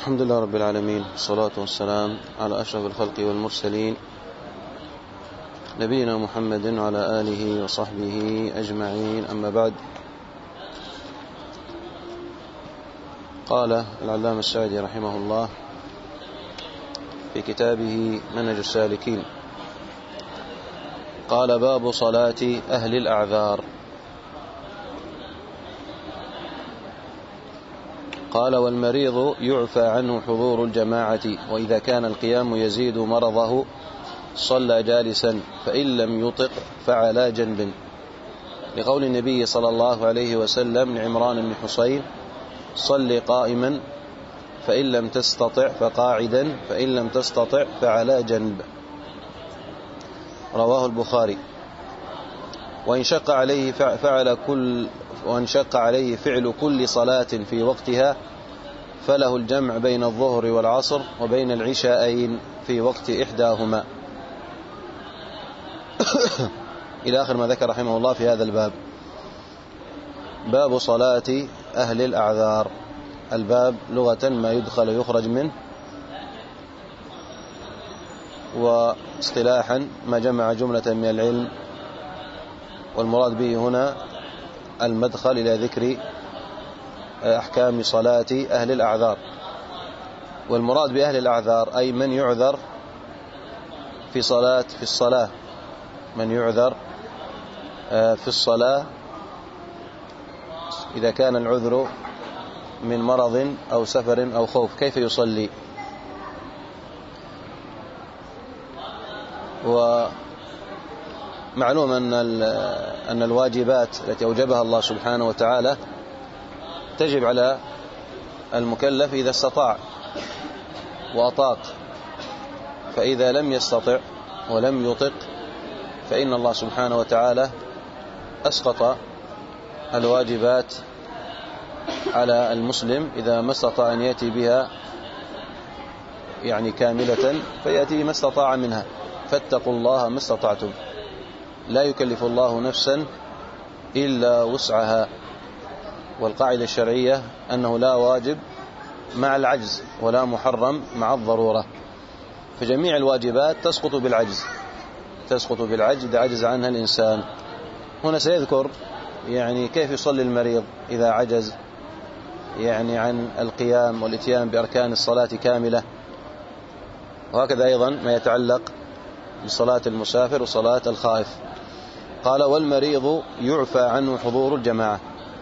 الحمد لله رب العالمين، والصلاة والسلام على أشرف الخلق والمرسلين، نبينا محمد وعلى آله وصحبه أجمعين. أما بعد، قال العلامة السعدي رحمه الله في كتابه منهج السالكين، قال: باب صلاة أهل الأعذار. قال: والمريض يعفى عنه حضور الجماعة، وإذا كان القيام يزيد مرضه صلى جالسا، فإن لم يطق فعلى جنب، لقول النبي صلى الله عليه وسلم لعمران بن حسين: صل قائما، فإن لم تستطع فقاعدا، فإن لم تستطع فعلى جنب. رواه البخاري. وإن شق عليه فعل كل صلاة في وقتها فله الجمع بين الظهر والعصر وبين العشاءين في وقت إحداهما، إلى آخر ما ذكر رحمه الله في هذا الباب. باب صلاة أهل الأعذار. الباب لغة ما يدخل ويخرج منه، واصطلاحا ما جمع جملة من العلم، والمراد به هنا المدخل إلى ذكر أحكام صلاة أهل الأعذار. والمراد بأهل الأعذار أي من يعذر في الصلاة، من يعذر في الصلاة إذا كان العذر من مرض أو سفر أو خوف، كيف يصلي؟ ومعلوم أن الواجبات التي أوجبها الله سبحانه وتعالى تجب على المكلف إذا استطاع وأطاق، فإذا لم يستطع ولم يطق فإن الله سبحانه وتعالى أسقط الواجبات على المسلم إذا ما استطاع أن يأتي بها كاملة، فيأتي ما استطاع منها. فاتقوا الله ما استطعتم، لا يكلف الله نفسا إلا وسعها. والقاعدة الشرعية أنه لا واجب مع العجز ولا محرم مع الضرورة، فجميع الواجبات تسقط بالعجز إذا عجز عنها الإنسان. هنا سيذكر كيف يصلي المريض إذا عجز عن القيام والإتيان بأركان الصلاة كاملة، وهكذا أيضا ما يتعلق بصلاة المسافر وصلاة الخائف. قال: والمريض يعفى عنه حضور الجماعة.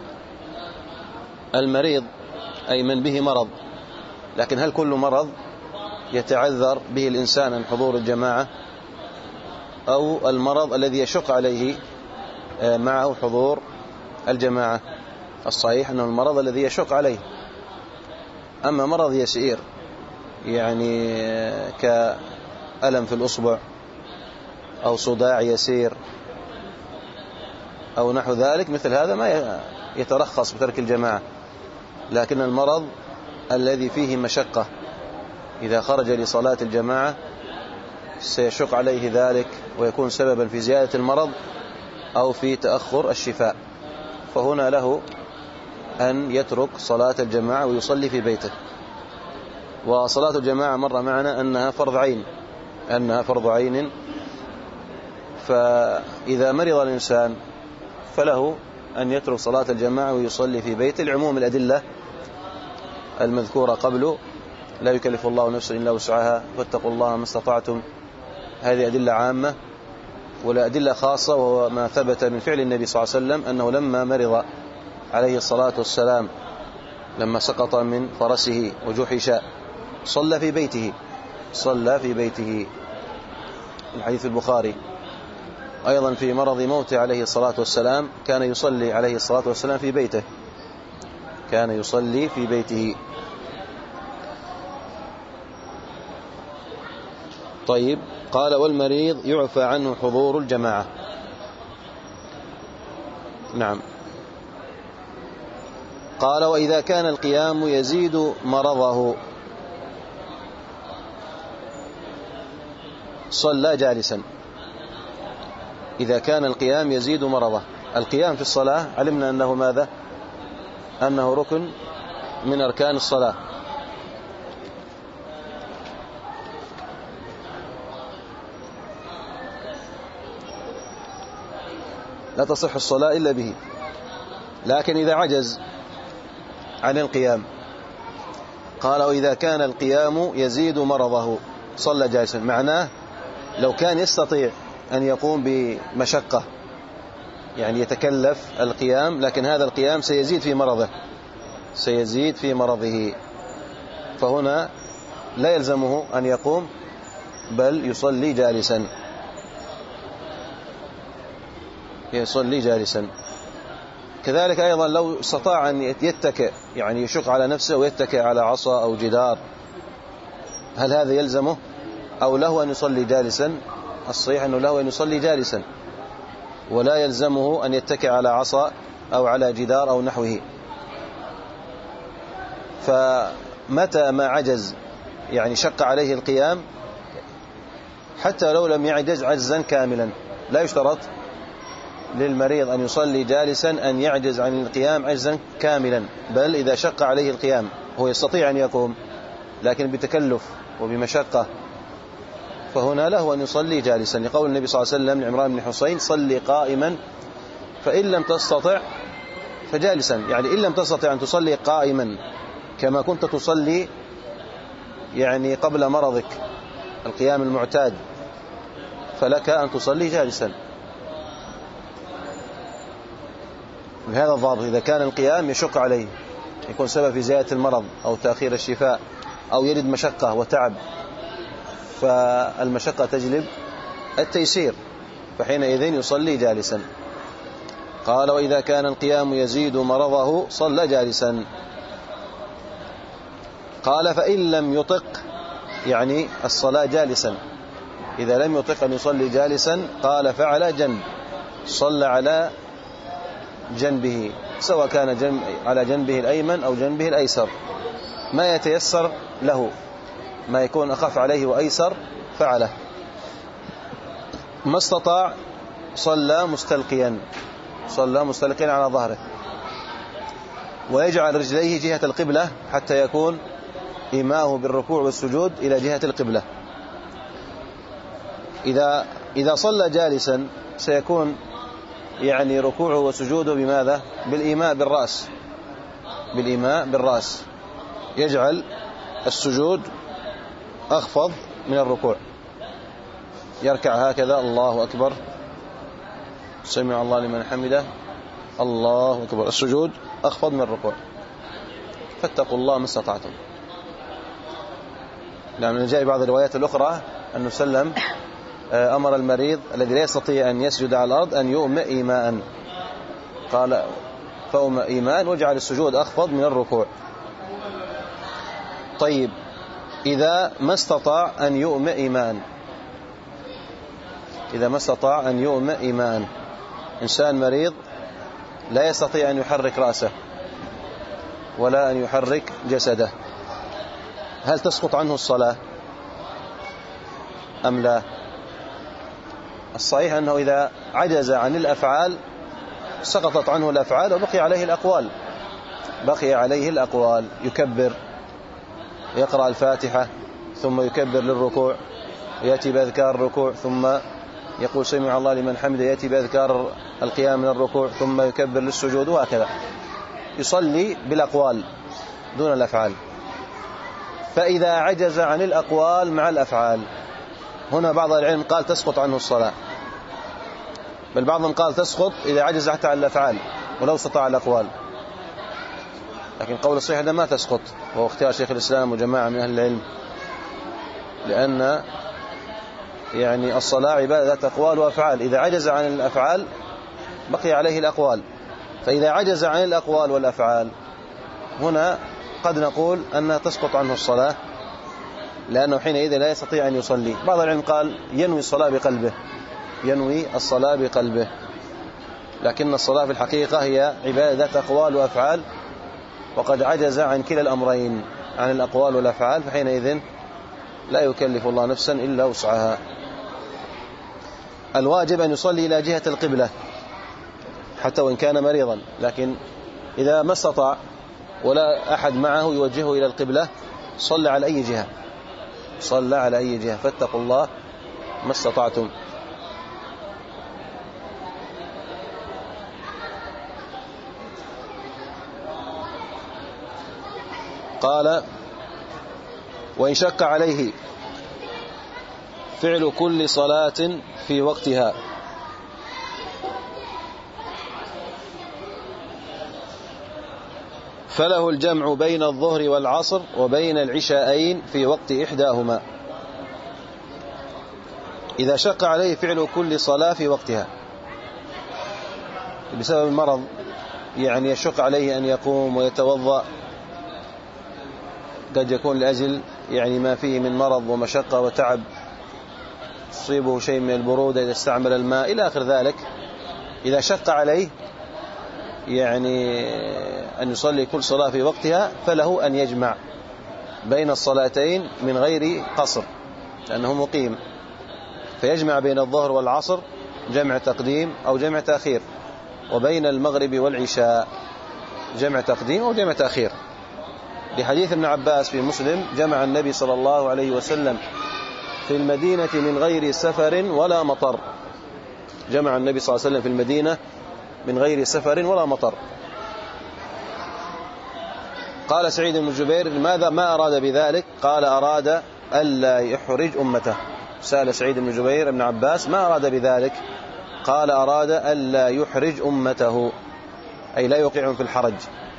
المريض أي من به مرض، لكن هل كل مرض يتعذر به الإنسان عن حضور الجماعة، أو المرض الذي يشق عليه معه حضور الجماعة؟ الصحيح أنه المرض الذي يشق عليه. أما مرض يسير كألم في الأصبع أو صداع يسير أو نحو ذلك، مثل هذا ما يترخص بترك الجماعة. لكن المرض الذي فيه مشقة إذا خرج لصلاة الجماعة سيشق عليه ذلك ويكون سببا في زيادة المرض أو في تأخر الشفاء، فهنا له أن يترك صلاة الجماعة ويصلي في بيته. وصلاة الجماعة مر معنا أنها فرض عين، فإذا مرض الإنسان فله أن يترك صلاة الجماعة ويصلي في بيته، لعموم الأدلة المذكورة قبله: لا يكلف الله نفسا إلا وسعها، فاتقوا الله ما استطعتم. هذه أدلة عامة. ولا أدلة خاصة، وهو ما ثبت من فعل النبي صلى الله عليه وسلم أنه لما مرض عليه الصلاة والسلام، لما سقط من فرسه وجحش، صلى في بيته. الحديث البخاري. أيضا في مرض موته عليه الصلاة والسلام كان يصلي عليه الصلاة والسلام في بيته. طيب. قال: والمريض يعفى عنه حضور الجماعة. نعم. قال: وإذا كان القيام يزيد مرضه صلى جالسا. إذا كان القيام يزيد مرضه. القيام في الصلاة علمنا أنه ماذا؟ أنه ركن من أركان الصلاة، لا تصح الصلاة إلا به. لكن إذا عجز عن القيام قال وإذا كان القيام يزيد مرضه صلى جالسا. معناه لو كان يستطيع أن يقوم بمشقة يعني يتكلف القيام، لكن هذا القيام سيزيد في مرضه، فهنا لا يلزمه أن يقوم بل يصلي جالسا. كذلك أيضا لو استطاع أن يتكئ يعني يشق على نفسه ويتكئ على عصا أو جدار، هل هذا يلزمه أو له أن يصلي جالسا؟ الصحيح أنه له أن يصلي جالسا، ولا يلزمه أن يتكئ على عصا أو على جدار أو نحوه. فمتى ما عجز يعني شق عليه القيام، حتى لو لم يعجز عجزا كاملا، لا يشترط للمريض أن يصلي جالسا أن يعجز عن القيام عجزا كاملا، بل إذا شق عليه القيام هو يستطيع أن يقوم لكن بتكلف وبمشقة، فهنا له أن يصلي جالسا، لقول النبي صلى الله عليه وسلم لعمران بن حسين صلي قائما فإن لم تستطع فجالسا. يعني إن لم تستطع أن تصلي قائما كما كنت تصلي يعني قبل مرضك القيام المعتاد، فلك أن تصلي جالسا. بهذا الضابط، إذا كان القيام يشق عليه يكون سبب في زيادة المرض أو تأخير الشفاء أو يجد مشقة وتعب، فالمشقة تجلب التيسير، فحينئذ يصلي جالسا. قال وإذا كان القيام يزيد مرضه صلى جالسا. قال فإن لم يطق يعني الصلاة جالسا، إذا لم يطق أن يصلي جالسا قال فعلى جنب، صلى على جنبه، سواء كان على جنبه الأيمن أو جنبه الأيسر، ما يتيسر له، ما يكون أخف عليه وأيسر فعله. ما استطاع صلى مستلقيا على ظهره، ويجعل رجليه جهة القبلة حتى يكون إيماؤه بالركوع والسجود إلى جهة القبلة. إذا صلى جالسا سيكون يعني ركوعه وسجوده بماذا؟ بالإيماء بالرأس، يجعل السجود أخفض من الركوع، يركع هكذا الله أكبر سمع الله لمن حمده الله أكبر، السجود أخفض من الركوع، فاتقوا الله ما استطعتم. نعم، جاء بعض الروايات الأخرى أنه سلم أمر المريض الذي لا يستطيع أن يسجد على الأرض أن يؤمئ إيماء، قال فأؤمئ إيماء وجعل السجود أخفض من الركوع. طيب إذا ما استطاع أن يؤمئ إيماء، إنسان مريض لا يستطيع أن يحرك رأسه ولا أن يحرك جسده، هل تسقط عنه الصلاة أم لا؟ الصحيح أنه إذا عجز عن الأفعال سقطت عنه الأفعال وبقي عليه الأقوال. يكبر، يقرأ الفاتحة ثم يكبر للركوع، يأتي بأذكار الركوع ثم يقول سمع الله لمن حمده، يأتي بأذكار القيام من الركوع ثم يكبر للسجود، وهكذا يصلي بالأقوال دون الأفعال. فإذا عجز عن الأقوال مع الأفعال، هنا بعض العلم قال تسقط عنه الصلاة، بل بعضهم قال تسقط إذا عجز حتى عن الأفعال ولو استطاع الأقوال، لكن قول الصحيح هذا ما تسقط، وهو اختيار شيخ الإسلام وجماعة من أهل العلم، لأن يعني الصلاة عبادة ذات أقوال وأفعال، إذا عجز عن الأفعال بقي عليه الأقوال، فإذا عجز عن الأقوال والأفعال هنا قد نقول أنها تسقط عنه الصلاة، لأنه حينئذ لا يستطيع أن يصلي. بعض العلم قال ينوي الصلاة بقلبه، لكن الصلاة في الحقيقة هي عبادة ذات أقوال وأفعال، وقد عجز عن كلا الأمرين، عن الأقوال والأفعال، فحينئذ لا يكلف الله نفسا إلا وسعها. الواجب أن يصلي إلى جهة القبلة حتى وإن كان مريضا، لكن إذا ما استطاع ولا أحد معه يوجهه إلى القبلة صلى على أي جهة، فاتقوا الله ما استطعتم. قال: وإن شق عليه فعل كل صلاة في وقتها فله الجمع بين الظهر والعصر وبين العشاءين في وقت إحداهما. إذا شق عليه فعل كل صلاة في وقتها بسبب المرض، يعني يشق عليه أن يقوم ويتوضأ، قد يكون لأجل يعني ما فيه من مرض ومشقة وتعب، تصيبه شيء من البرودة إذا استعمل الماء إلى آخر ذلك. إذا شق عليه يعني أن يصلي كل صلاة في وقتها فله أن يجمع بين الصلاتين من غير قصر لأنه مقيم، فيجمع بين الظهر والعصر جمع تقديم أو جمع تأخير، وبين المغرب والعشاء جمع تقديم أو جمع تأخير، لحديث ابن عباس في مسلم: جمع النبي صلى الله عليه وسلم في المدينة من غير سفر ولا مطر. جمع النبي صلى الله عليه وسلم في المدينة من غير سفر ولا مطر. قال سعيد بن جبير: ماذا ما أراد بذلك؟ قال: أراد ألا يحرج أمته. سأل سعيد بن جبير ابن عباس: ما أراد بذلك؟ قال: أراد ألا يحرج أمته، أي لا يوقعهم في الحرج.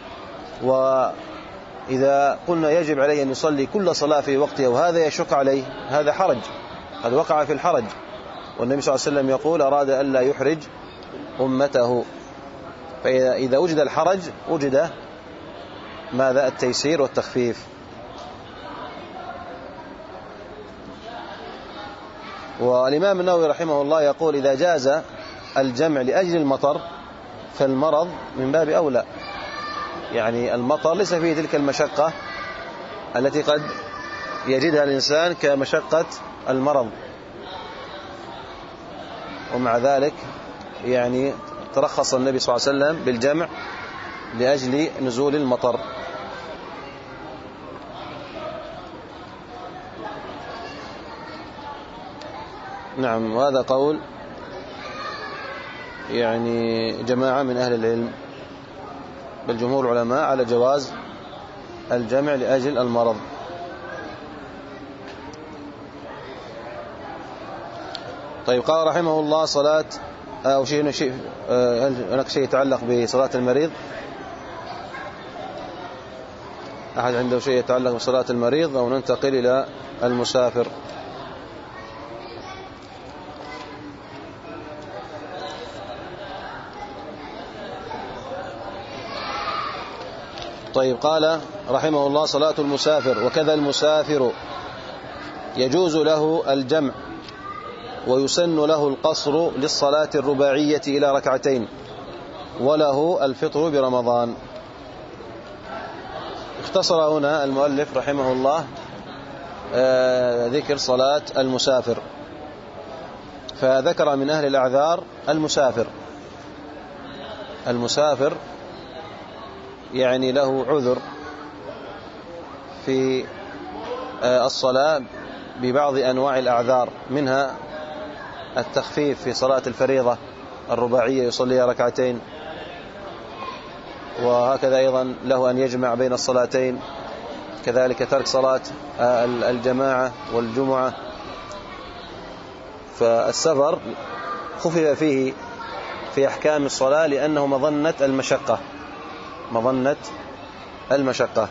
وإذا قلنا يجب عليه أن يصلي كل صلاة في وقتها وهذا يشق عليه، هذا حرج، قد وقع في الحرج، والنبي صلى الله عليه وسلم يقول: أراد ألا يحرج أمته. فإذا وجد الحرج وجد ماذا؟ التيسير والتخفيف. والإمام النووي رحمه الله يقول: إذا جاز الجمع لأجل المطر فالمرض من باب أولى، يعني المطر ليس فيه تلك المشقة التي قد يجدها الإنسان كمشقة المرض، ومع ذلك يعني ترخص النبي صلى الله عليه وسلم بالجمع لأجل نزول المطر. نعم، وهذا قول يعني جماعة من أهل العلم، بل جمهور العلماء على جواز الجمع لأجل المرض. طيب، قال رحمه الله: صلاة أو شيء هل هناك شيء يتعلق بصلاة المريض؟ أحد عنده شيء يتعلق بصلاة المريض أو ننتقل إلى المسافر؟ طيب، قال رحمه الله: صلاة المسافر. وكذا المسافر يجوز له الجمع ويسن له القصر للصلاة الرباعية إلى ركعتين، وله الفطر برمضان. اختصر هنا المؤلف رحمه الله ذكر صلاة المسافر، فذكر من أهل الأعذار المسافر يعني له عذر في الصلاة ببعض أنواع الأعذار، منها التخفيف في صلاة الفريضة الرباعية يصلي ركعتين، وهكذا أيضا له أن يجمع بين الصلاتين، كذلك ترك صلاة الجماعة والجمعة. فالسفر خفف فيه في أحكام الصلاة لأنه مظنة المشقة.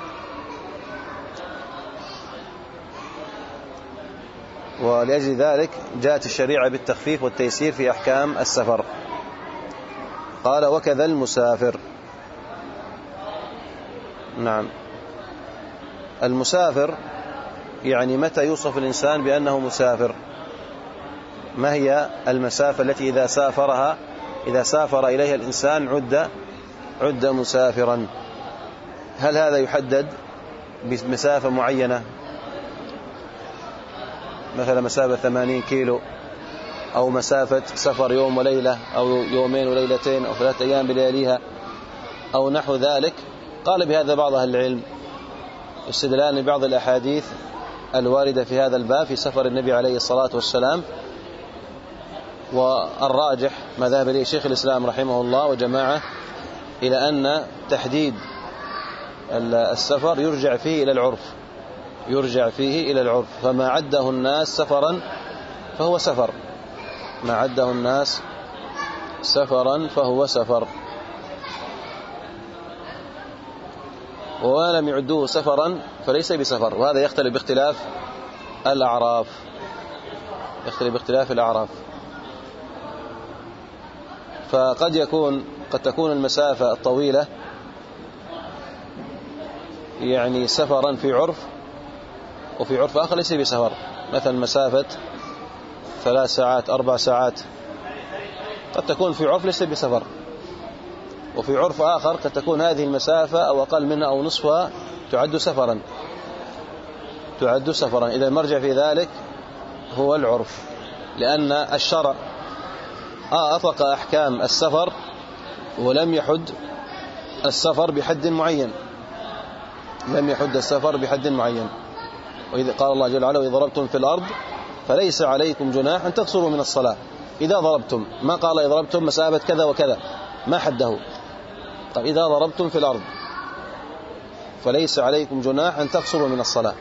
ولأجل ذلك جاءت الشريعة بالتخفيف والتيسير في أحكام السفر. قال: وكذا المسافر. نعم، المسافر يعني متى يوصف الإنسان بأنه مسافر؟ ما هي المسافة التي إذا سافر إليها الإنسان عد مسافرا؟ هل هذا يحدد بمسافة معينة، مثلا مسافة 80 كيلو، أو مسافة سفر يوم وليلة، أو يومين وليلتين، أو 3 أيام بلياليها، أو نحو ذلك؟ قال بهذا بعض أهل العلم استدلال ببعض الأحاديث الواردة في هذا الباب في سفر النبي عليه الصلاة والسلام. والراجح ما ذهب إليه شيخ الإسلام رحمه الله وجماعة إلى أن تحديد السفر يرجع فيه إلى العرف، يرجع فيه إلى العرف. فما عده الناس سفرا فهو سفر، ما عده الناس سفرا فهو سفر، وما لم يعدوه سفرا فليس بسفر. وهذا يختلف باختلاف الأعراف، يختلف باختلاف الأعراف. فقد تكون المسافة الطويلة يعني سفرا في عرف، وفي عرف آخر ليس بسفر. مثلا مسافة 3 ساعات 4 ساعات قد تكون في عرف ليس بسفر، وفي عرف آخر قد تكون هذه المسافة أو أقل منها أو نصفها تعد سفرا، تعد سفرا. إذا المرجع في ذلك هو العرف، لأن الشرع أطلق أحكام السفر ولم يحد السفر بحد معين، لم يحد السفر بحد معين. وإذا قال الله جل وعلا: وإذا ضربتم في الأرض فليس عليكم جناح أن تقصروا من الصلاة. إذا ضربتم، ما قال إذا ضربتم مسافة كذا وكذا، ما حده. طيب إذا ضربتم في الأرض فليس عليكم جناح أن تقصروا من الصلاة.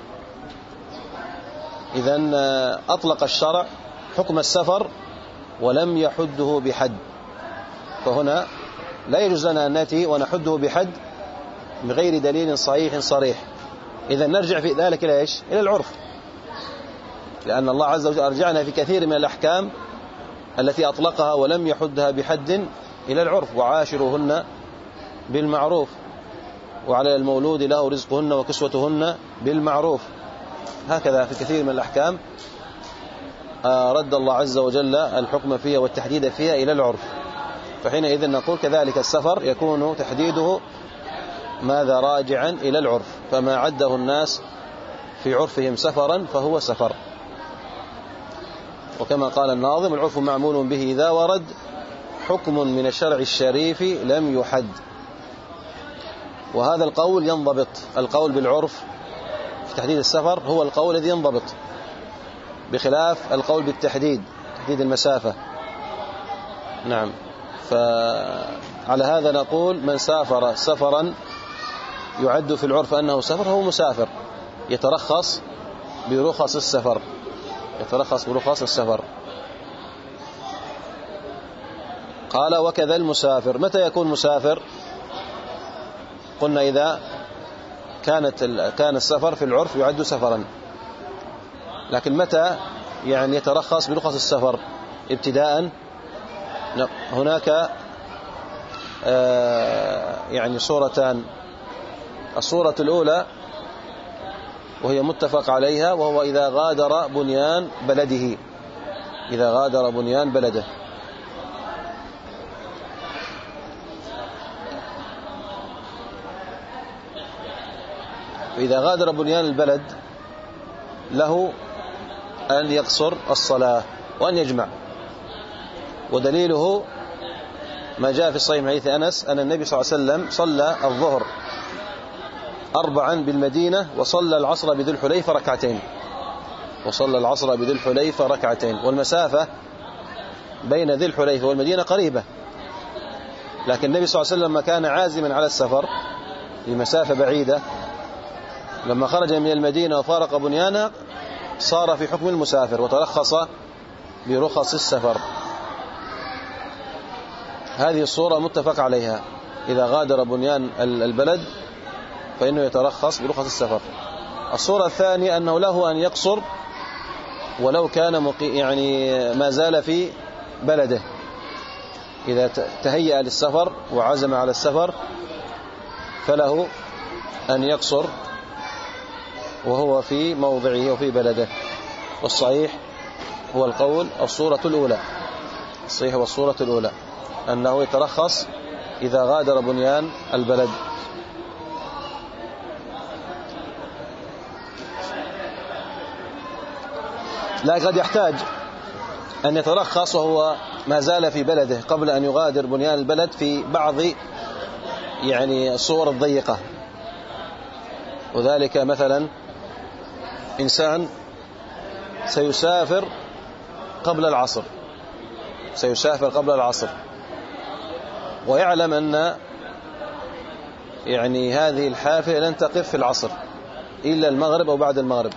إذن أطلق الشرع حكم السفر ولم يحده بحد، فهنا لا يجوز لنا أن نأتي ونحده بحد بغير دليل صحيح صريح. إذا نرجع في ذلك إلى إيش؟ إلى العرف، لأن الله عز وجل أرجعنا في كثير من الأحكام التي أطلقها ولم يحدها بحد إلى العرف: وعاشروهن بالمعروف، وعلى المولود له رزقهن وكسوتهن بالمعروف. هكذا في كثير من الأحكام رد الله عز وجل الحكم فيها والتحديد فيها إلى العرف. فحينئذ نقول كذلك السفر يكون تحديده ماذا؟ راجعا إلى العرف. فما عده الناس في عرفهم سفرا فهو سفر. وكما قال الناظم: العرف معمول به إذا ورد حكم من الشرع الشريف لم يحد. وهذا القول ينضبط، القول بالعرف في تحديد السفر هو القول الذي ينضبط، بخلاف القول بالتحديد، تحديد المسافة. نعم. فعلى هذا نقول: من سافر سفرا يعد في العرف أنه سفر هو مسافر، يترخص برخص السفر، يترخص برخص السفر. قال: وكذا المسافر. متى يكون مسافر؟ قلنا إذا كان السفر في العرف يعد سفرا، لكن متى يعني يترخص برخص السفر؟ ابتداء هناك يعني صورتان. الصورة الأولى وهي متفق عليها، وهو إذا غادر بنيان بلده، إذا غادر بنيان بلده. فإذا غادر بنيان البلد له أن يقصر الصلاة وأن يجمع. ودليله ما جاء في الصحيح من حديث أنس أن النبي صلى الله عليه وسلم صلى الظهر 4 بالمدينة، وصلى العصر بذي الحليفة ركعتين، وصلى العصر بذي الحليفة ركعتين. والمسافة بين ذي الحليفة والمدينة قريبة، لكن النبي صلى الله عليه وسلم لما كان عازما على السفر لمسافة بعيدة، لما خرج من المدينة وفارق بنيانها صار في حكم المسافر وترخص برخص السفر. هذه الصورة متفق عليها: إذا غادر بنيان البلد فإنه يترخص برخص السفر. الصورة الثانية أنه له أن يقصر ولو كان يعني ما زال في بلده، إذا تهيأ للسفر وعزم على السفر فله أن يقصر وهو في موضعه وفي بلده. والصحيح هو القول الصورة الأولى، الصحيح هو الصورة الأولى أنه يترخص إذا غادر بنيان البلد. لا، قد يحتاج أن يترخص وهو ما زال في بلده قبل أن يغادر بنيان البلد في بعض يعني الصور الضيقة. وذلك مثلا إنسان سيسافر قبل العصر، سيسافر قبل العصر، ويعلم أن يعني هذه الحافلة لن تقف في العصر إلا المغرب أو بعد المغرب،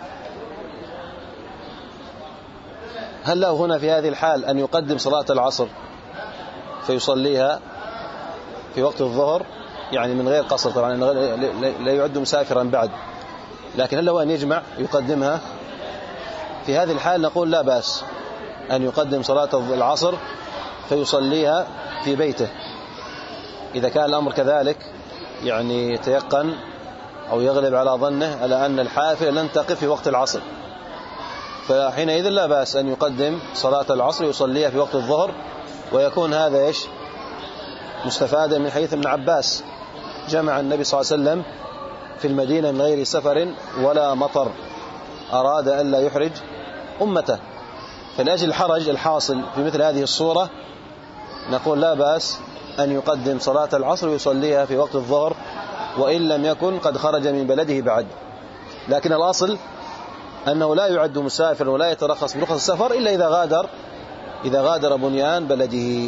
هل له هنا في هذه الحال أن يقدم صلاة العصر فيصليها في وقت الظهر، يعني من غير قصر طبعا لا يعد مسافرا بعد، لكن هل له أن يجمع يقدمها؟ في هذه الحال نقول لا بأس أن يقدم صلاة العصر فيصليها في بيته إذا كان الأمر كذلك، يعني يتيقن أو يغلب على ظنه على أن الحافلة لن تقف في وقت العصر، فحينئذ لا بأس أن يقدم صلاة العصر يصليها في وقت الظهر، ويكون هذا مستفادا من حديث ابن عباس: جمع النبي صلى الله عليه وسلم في المدينة من غير سفر ولا مطر، أراد ألا يحرج أمته. فلأجل الحرج الحاصل في مثل هذه الصورة نقول لا بأس أن يقدم صلاة العصر ويصليها في وقت الظهر وإن لم يكن قد خرج من بلده بعد، لكن الأصل أنه لا يعد مسافر ولا يترخص برخص السفر إلا إذا غادر بنيان بلده.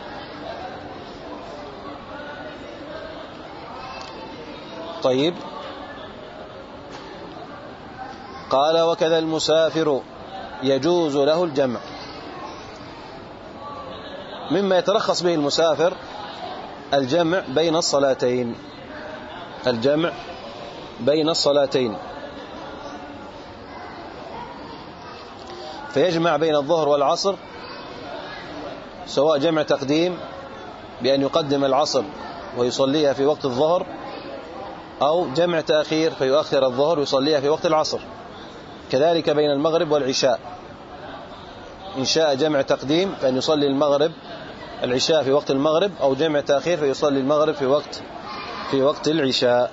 طيب، قال: وكذا المسافر يجوز له الجمع. مما يترخص به المسافر الجمع بين الصلاتين، الجمع بين الصلاتين، فيجمع بين الظهر والعصر، سواء جمع تقديم بأن يقدم العصر ويصليها في وقت الظهر، أو جمع تأخير فيؤخر الظهر ويصليها في وقت العصر. كذلك بين المغرب والعشاء، إن شاء جمع تقديم فإن يصلي المغرب العشاء في وقت المغرب، أو جمع تأخير فيصلي المغرب في وقت العشاء.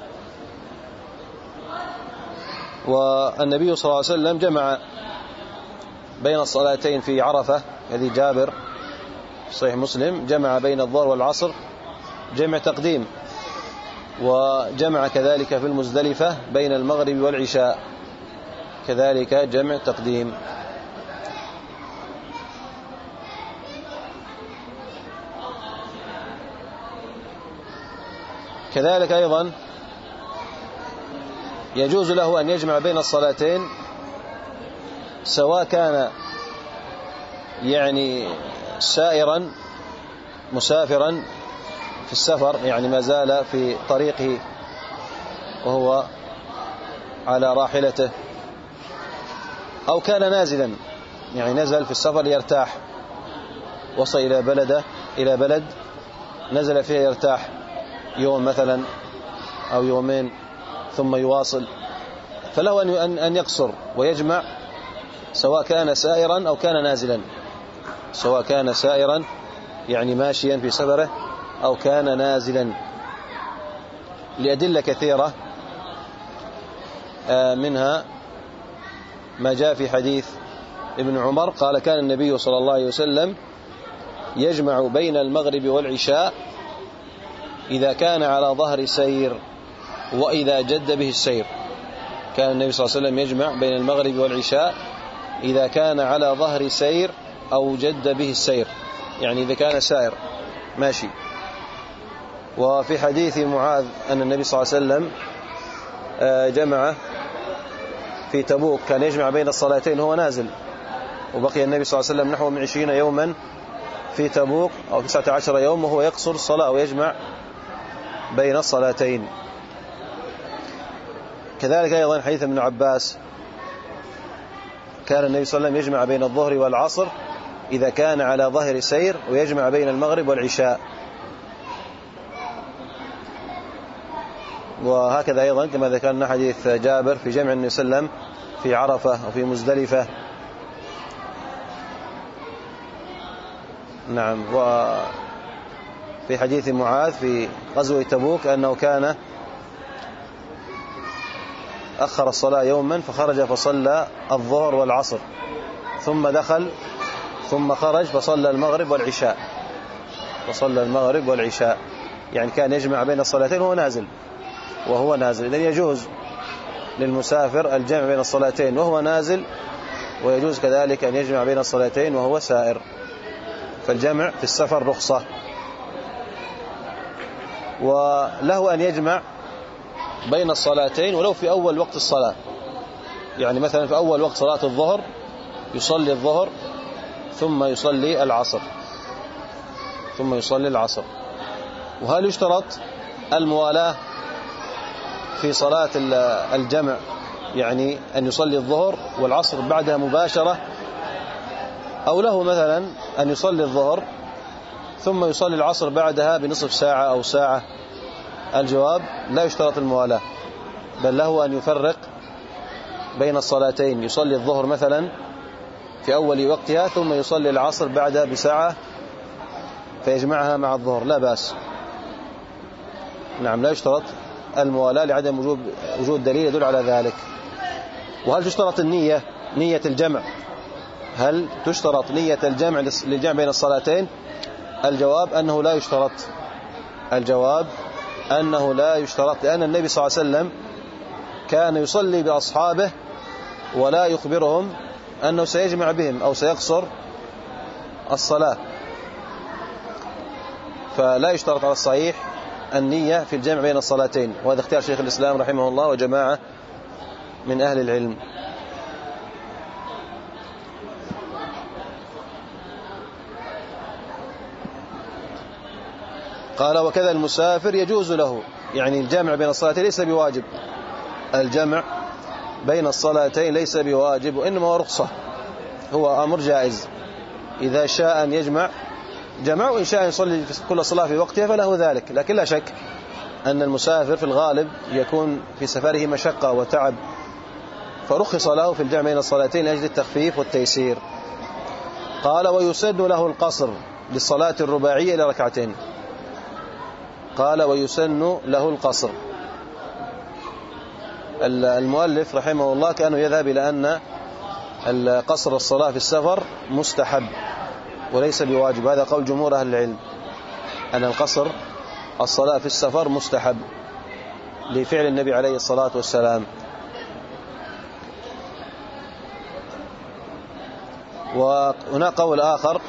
والنبي صلى الله عليه وسلم جمع بين الصلاتين في عرفة، هذه جابر صحيح مسلم، جمع بين الظهر والعصر جمع تقديم، وجمع كذلك في المزدلفة بين المغرب والعشاء كذلك جمع تقديم. كذلك أيضا يجوز له أن يجمع بين الصلاتين سواء كان يعني سائرا مسافرا في السفر، يعني ما زال في طريقه وهو على راحلته، أو كان نازلا، يعني نزل في السفر يرتاح، وصل إلى بلد نزل فيه يرتاح يوم مثلا أو يومين ثم يواصل، فله أن يقصر ويجمع سواء كان سائرا أو كان نازلا، سواء كان سائرا يعني ماشيا في سفره أو كان نازلا، لأدلة كثيرة، منها ما جاء في حديث ابن عمر قال: كان النبي صلى الله عليه وسلم يجمع بين المغرب والعشاء إذا كان على ظهر سير وإذا جد به السير. كان النبي صلى الله عليه وسلم يجمع بين المغرب والعشاء إذا كان على ظهر سير أو جد به السير، يعني إذا كان سائر ماشي. وفي حديث معاذ أن النبي صلى الله عليه وسلم جمع في تبوك، كان يجمع بين الصلاتين وهو نازل، وبقي النبي صلى الله عليه وسلم نحو من 20 يوما في تبوك أو 19 يوم وهو يقصر الصلاة ويجمع بين الصلاتين. كذلك أيضا حديث ابن عباس كان النبي صلى الله عليه وسلم يجمع بين الظهر والعصر إذا كان على ظهر سير، ويجمع بين المغرب والعشاء. وهكذا أيضا كما ذكرنا حديث جابر في جمع النبي صلى الله عليه وسلم في عرفة وفي مزدلفة. نعم. وفي حديث معاذ في غزوة تبوك أنه كان أخر الصلاة يوما فخرج فصلى الظهر والعصر ثم دخل ثم خرج فصلى المغرب والعشاء، يعني كان يجمع بين الصلاتين وهو نازل. إذن يجوز للمسافر الجمع بين الصلاتين وهو نازل، ويجوز كذلك أن يجمع بين الصلاتين وهو سائر، فالجمع في السفر رخصة. وله أن يجمع بين الصلاتين ولو في أول وقت الصلاة. يعني مثلا في أول وقت صلاة الظهر يصلي الظهر ثم يصلي العصر. وهل يشترط الموالاة في صلاة الجمع، يعني أن يصلي الظهر والعصر بعدها مباشرة، أو له مثلا أن يصلي الظهر ثم يصلي العصر بعدها بنصف ساعة أو ساعة؟ الجواب: لا يشترط الموالاة، بل له أن يفرق بين الصلاتين، يصلي الظهر مثلا في أول وقتها ثم يصلي العصر بعدها بساعة فيجمعها مع الظهر، لا بأس. نعم، لا يشترط الموالاة لعدم وجود دليل يدل على ذلك. وهل تشترط نية الجمع؟ هل تشترط نية الجمع للجمع بين الصلاتين؟ الجواب أنه لا يشترط، لأن النبي صلى الله عليه وسلم كان يصلي بأصحابه ولا يخبرهم أنه سيجمع بهم أو سيقصر الصلاة، فلا يشترط على الصحيح النية في الجمع بين الصلاتين، وهذا اختيار شيخ الإسلام رحمه الله وجماعة من أهل العلم. قال: وكذا المسافر يجوز له، يعني الجمع بين الصلاتين ليس بواجب، الجمع بين الصلاتين ليس بواجب وإنما هو رخصة، هو أمر جائز، إذا شاء أن يجمع جمع، وإن شاء أن يصلي كل صلاة في وقتها فله ذلك. لكن لا شك أن المسافر في الغالب يكون في سفره مشقة وتعب، فرخص له في الجمع بين الصلاتين لأجل التخفيف والتيسير. قال: ويسن له القصر للصلاة الرباعية إلى ركعتين. قال: ويسن له القصر. المؤلف رحمه الله كأنه يذهب إلى أن القصر الصلاة في السفر مستحب وليس بواجب، هذا قول جمهور أهل العلم، أن القصر الصلاة في السفر مستحب لفعل النبي عليه الصلاة والسلام. وهناك قول آخر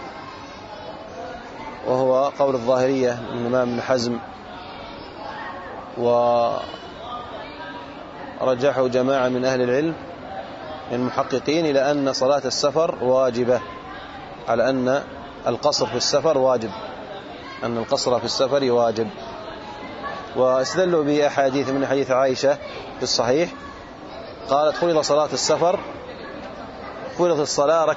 وهو قول الظاهرية من الإمام ابن حزم، ورجحه جماعة من أهل العلم من المحققين إلى أن صلاة السفر واجبة، على أن القصر في السفر واجب، أن القصر في السفر واجب. واستدلوا بأحاديث من حديث عائشة في الصحيح قالت: فرض صلاة السفر، فرضت الصلاة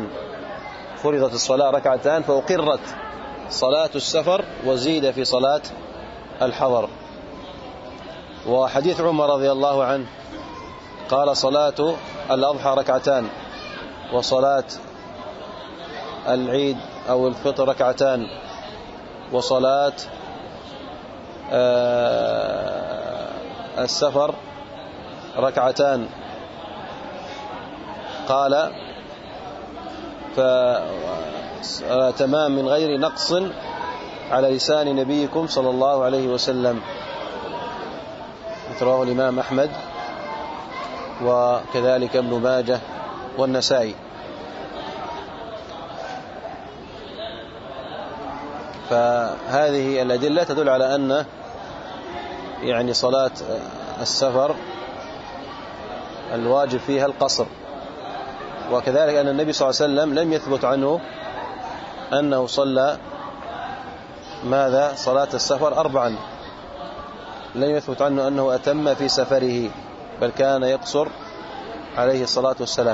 ركعتان فأقرت صلاة السفر وزيد في صلاة الحضر. وحديث عمر رضي الله عنه قال: صلاة الأضحى ركعتان، وصلاة العيد أو الفطر ركعتان، وصلاة السفر ركعتان. قال: فتمام من غير نقص على لسان نبيكم صلى الله عليه وسلم. رواه الإمام أحمد وكذلك ابن ماجه والنسائي. فهذه الأدلة تدل على أن يعني صلاة السفر الواجب فيها القصر، وكذلك أن النبي صلى الله عليه وسلم لم يثبت عنه أنه صلى صلاة السفر 4، لم يثبت عنه أنه أتم في سفره، بل كان يقصر عليه الصلاة والسلام.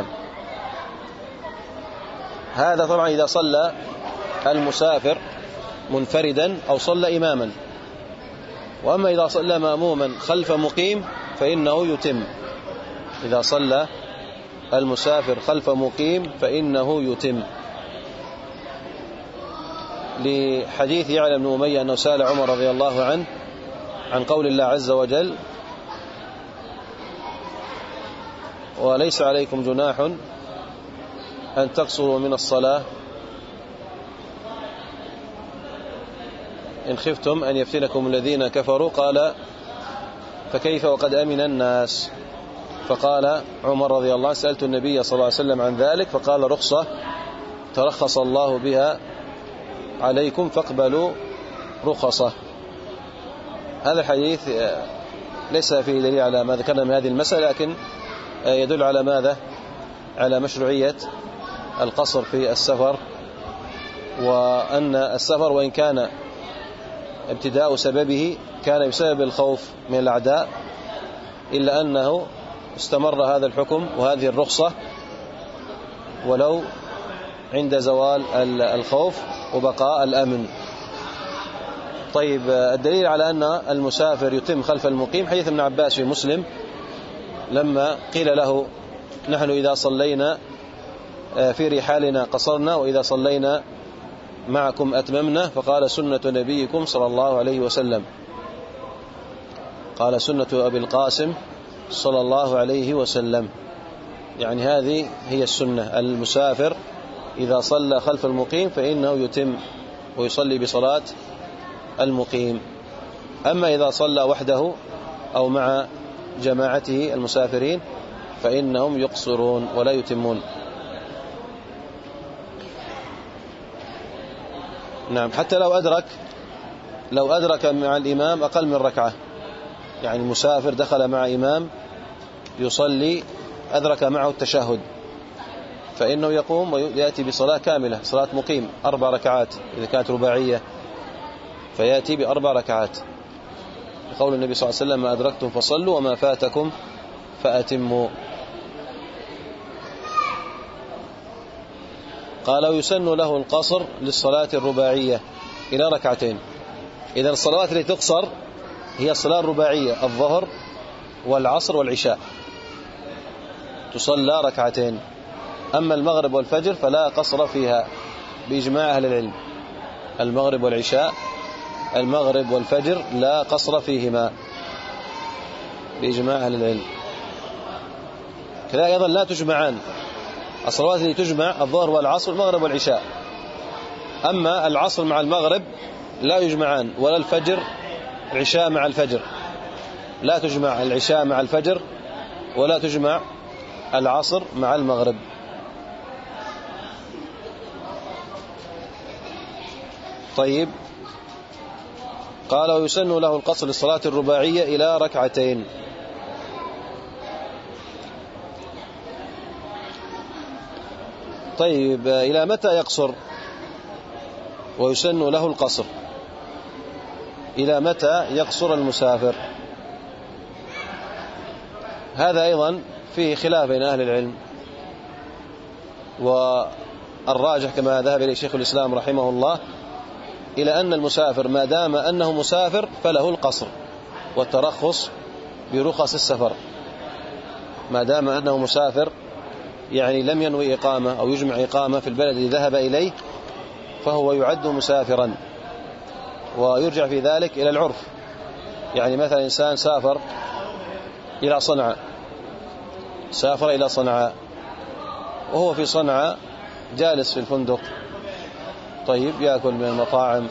هذا طبعا إذا صلى المسافر منفردا أو صلى إماما، وأما إذا صلى مأموما خلف مقيم فإنه يتم. إذا صلى المسافر خلف مقيم فإنه يتم، لحديث يعلى بن أمية أنه سأل عمر رضي الله عنه عن قول الله عز وجل: وليس عليكم جناح أن تقصروا من الصلاة إن خفتم أن يفتنكم الذين كفروا. قال: فكيف وقد أمن الناس؟ فقال عمر رضي الله عنه: سألت النبي صلى الله عليه وسلم عن ذلك فقال: رخصة ترخص الله بها عليكم فاقبلوا رخصة. هذا الحديث ليس فيه دليل على ما ذكرنا من هذه المسألة، لكن يدل على ماذا؟ على مشروعية القصر في السفر، وأن السفر وإن كان ابتداء سببه كان بسبب الخوف من الأعداء، إلا أنه استمر هذا الحكم وهذه الرخصة ولو عند زوال الخوف وبقاء الأمن. طيب، الدليل على أن المسافر يتم خلف المقيم حديث ابن عباس في مسلم لما قيل له: نحن إذا صلينا في رحالنا قصرنا وإذا صلينا معكم أتممنا، فقال: سنة نبيكم صلى الله عليه وسلم. قال: سنة أبي القاسم صلى الله عليه وسلم، يعني هذه هي السنة. المسافر إذا صلى خلف المقيم فإنه يتم ويصلي بصلاة المقيم. أما إذا صلى وحده أو مع جماعته المسافرين فإنهم يقصرون ولا يتمون. نعم، حتى لو أدرك مع الإمام أقل من ركعة، يعني المسافر دخل مع إمام يصلي أدرك معه التشهد، فإنه يقوم ويأتي بصلاة كاملة، صلاة مقيم 4 ركعات إذا كانت رباعية، فيأتي ب4 ركعات، قول النبي صلى الله عليه وسلم: ما أدركتم فصلوا وما فاتكم فأتموا. قال: ويسن له القصر للصلاة الرباعية إلى 2 ركعات. إذا الصلوات التي تقصر هي الصلاة الرباعية: الظهر والعصر والعشاء، تصلى 2 ركعات. أما المغرب والفجر فلا قصر فيها بإجماع أهل العلم. المغرب والعشاء، المغرب والفجر لا قصر فيهما بإجماع أهل العلم. كذلك أيضا لا تجمعان، الصلوات التي تجمع الظهر والعصر المغرب والعشاء. أما العصر مع المغرب لا يجمعان، ولا الفجر العشاء مع الفجر، لا تجمع العشاء مع الفجر ولا تجمع العصر مع المغرب. طيب، قال: ويسن له القصر للصلاة الرباعية إلى 2 ركعات. طيب، إلى متى يقصر؟ ويسن له القصر إلى متى يقصر المسافر؟ هذا أيضا فيه خلاف بين أهل العلم، والراجح كما ذهب إليه شيخ الإسلام رحمه الله إلى أن المسافر ما دام أنه مسافر فله القصر والترخص برخص السفر. ما دام أنه مسافر، يعني لم ينوي إقامة أو يجمع إقامة في البلد الذي ذهب إليه، فهو يعد مسافرا، ويرجع في ذلك إلى العرف. يعني مثلا إنسان سافر إلى صنعاء وهو في صنعاء جالس في الفندق، طيب، يأكل من المطاعم،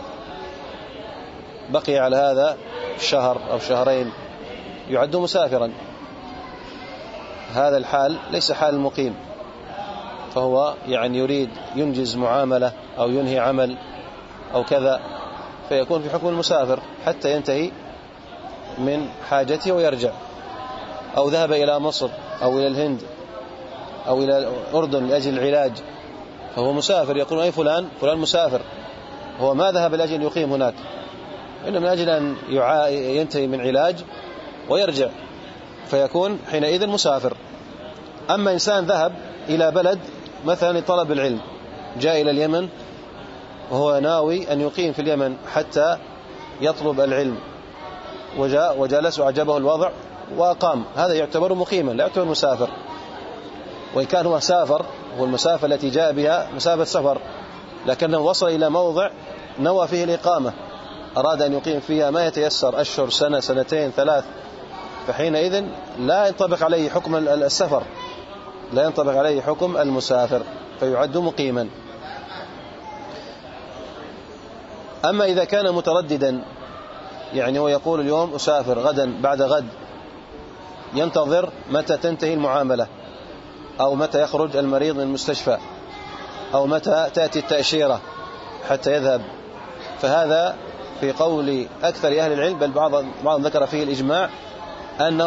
بقي على هذا 1 أو 2 شهر، يعد مسافرا. هذا الحال ليس حال المقيم، فهو يعني يريد ينجز معاملة أو ينهي عمل أو كذا، فيكون في حكم المسافر حتى ينتهي من حاجته ويرجع، أو ذهب إلى مصر أو إلى الهند أو إلى الأردن لأجل العلاج، فهو مسافر. يقول: أي فلان مسافر، هو ما ذهب لأجل يقيم هناك، إنما من أجل أن ينتهي من علاج ويرجع، فيكون حينئذ مسافر. أما إنسان ذهب إلى بلد مثلا لطلب العلم، جاء إلى اليمن وهو ناوي أن يقيم في اليمن حتى يطلب العلم، وجاء وجلس وعجبه الوضع وأقام، هذا يعتبر مقيما لا يعتبر مسافر. وإن كان هو سافر، والمسافة التي جاء بها مسافة سفر، لكنه وصل إلى موضع نوى فيه الإقامة، أراد أن يقيم فيها ما يتيسر، أشهر، سنة، 2 3، فحينئذ لا ينطبق عليه حكم السفر، لا ينطبق عليه حكم المسافر، فيعد مقيما. أما إذا كان مترددا، يعني هو يقول: اليوم أسافر، غدا، بعد غد، ينتظر متى تنتهي المعاملة، أو متى يخرج المريض من المستشفى، أو متى تأتي التأشيرة حتى يذهب، فهذا في قول أكثر أهل العلم، بل بعضهم ذكر فيه الإجماع، أنه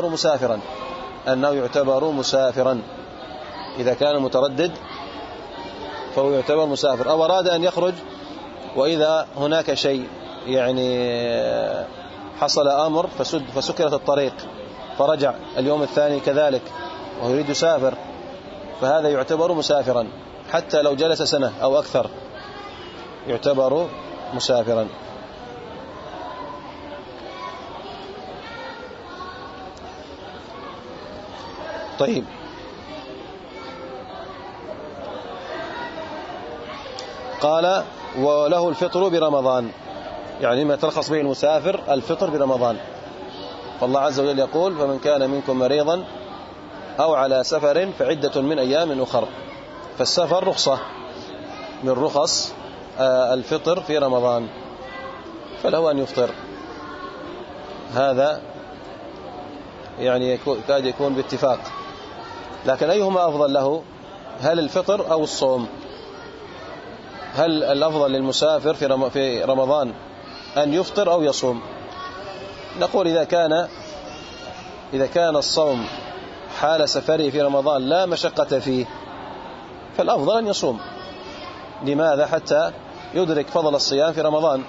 يعتبر مسافرا إذا كان متردد فهو يعتبر مسافر، أو أراد أن يخرج وإذا هناك شيء يعني حصل أمر فسكرت الطريق فرجع اليوم الثاني كذلك وهو يريد يسافر، فهذا يعتبر مسافرا حتى لو جلس سنة أو أكثر يعتبر مسافرا. طيب، قال وله الفطر برمضان، يعني ما ترخص به المسافر الفطر برمضان. فالله عز وجل يقول فمن كان منكم مريضا أو على سفر فعدة من أيام أخر، فالسفر رخصة من رخص الفطر في رمضان، فله أن يفطر. هذا يعني كاد يكون باتفاق، لكن أيهما أفضل له؟ هل الفطر أو الصوم؟ هل الأفضل للمسافر في رمضان أن يفطر أو يصوم؟ نقول إذا كان الصوم حال سفره في رمضان لا مشقة فيه فالأفضل أن يصوم. لماذا؟ حتى يدرك فضل الصيام في رمضان،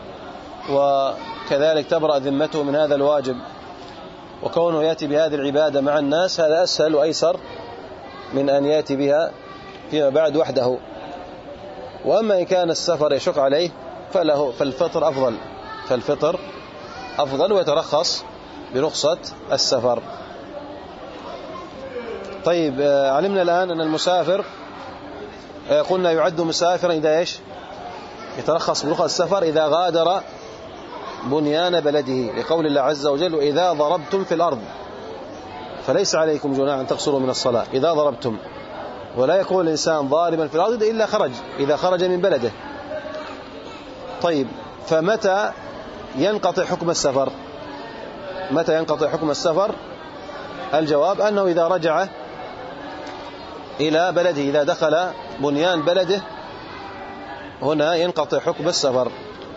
وكذلك تبرأ ذمته من هذا الواجب، وكونه يأتي بهذه العبادة مع الناس هذا أسهل وأيسر من أن يأتي بها فيما بعد وحده. وأما إن كان السفر يشق عليه فالفطر أفضل ويترخص برخصة السفر. طيب، علمنا الآن أن المسافر قلنا يعد مسافرا إذا يترخص برخصة السفر إذا غادر بنيان بلده، لقول الله عز وجل إذا ضربتم في الأرض فليس عليكم جناح أن تقصروا من الصلاة إذا ضربتم. ولا يكون الإنسان ضاربا في الأرض إلا إذا خرج من بلده. طيب، فمتى ينقطع حكم السفر؟ متى ينقطع حكم السفر؟ الجواب أنه إذا رجع إلى بلده، إذا دخل بنيان بلده هنا ينقطع حكم السفر.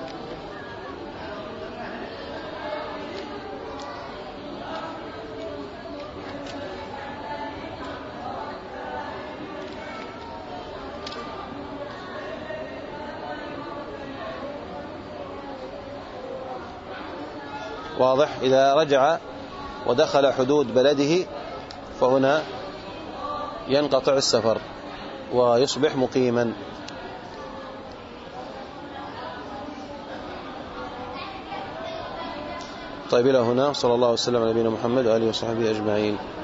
واضح؟ إذا رجع ودخل حدود بلده فهنا ينقطع السفر ويصبح مقيما. طيب، إلى هنا صلى الله وسلم على نبينا محمد وآله وصحبه أجمعين.